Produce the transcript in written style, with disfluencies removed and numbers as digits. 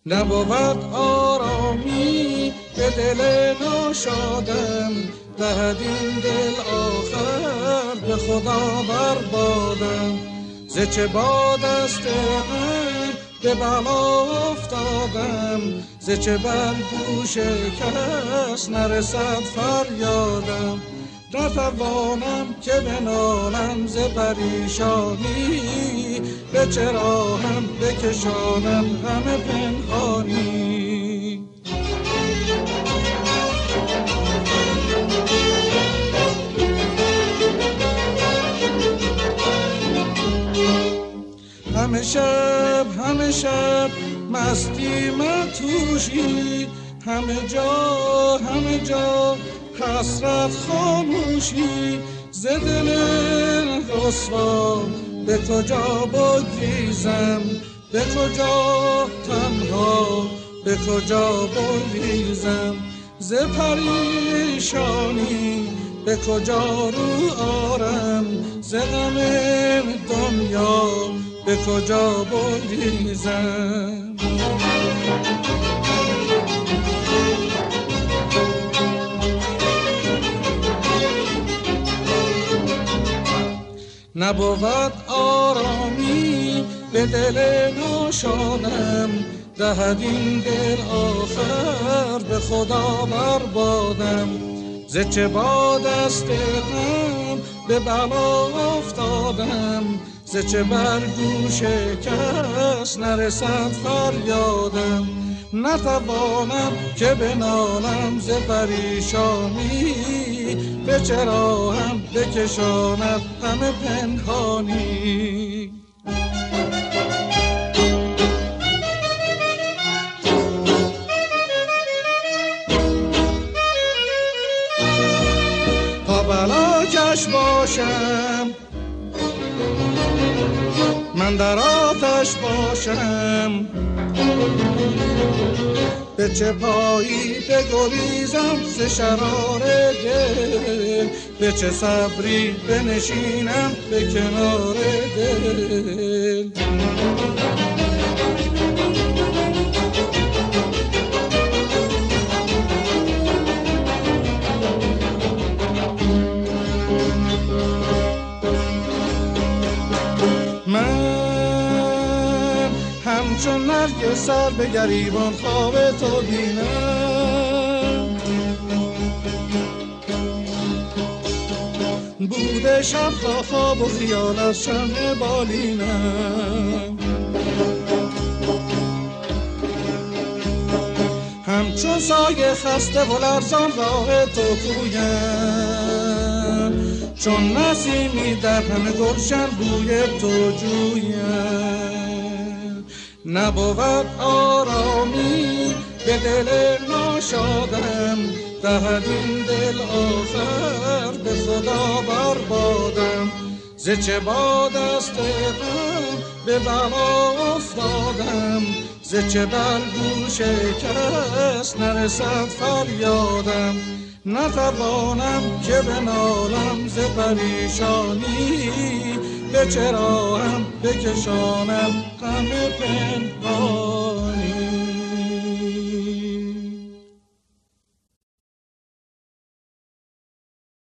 نبود آرامی به دل ناشادم، دهد این دل آخر به خدا بربادم. ز چه باد است من به بلا افتادم، ز چه بر گوش کس نرسد فریادم. نتوانم که بنالم ز پریشانی، به چه راهم بکشانم همه پنهانی. همه شب مستی متوشی، همه جا حسرت خاموشی. ز دل رسوا به کجا بگریزم، به کجا تنها به کجا بگریزم. ز پریشانی به کجا رو آرم، ز غم دنیا به کجا بگریزم. نبود آرامی به دل ناشادم، دهد این دل آخر به خدا بربادم. ز چه باد است غم به بلا افتادم، ز چه بر گوش کس نرسد فریادم. نتوانم که بنالم ز پریشانی، به چه راهم بکشاند همه پنهانی. تا بلاکش باشم من در آتش باشم، به چه پایی بگریزم ز شرار دل، به چه صبری بنشینم به کنار دل. همچون نرگس سر به گریبان خواب تو بینم، بوده شب تا خواب و خیال از شمع بالینم. همچون سایه خسته و لرزان راه تو پویم، چون نسیمی در همه گلشن بوی تو جویم. نبود آرامی به دل ناشادم، دهد این دل آخر به خدا بربادم. ز چه باد است غم به بلا افتادم، ز چه بر گوش کس نرسد فریادم. نتوانم که بنالم ز پریشانی، به چه راهم بکشانم غم پنهانی.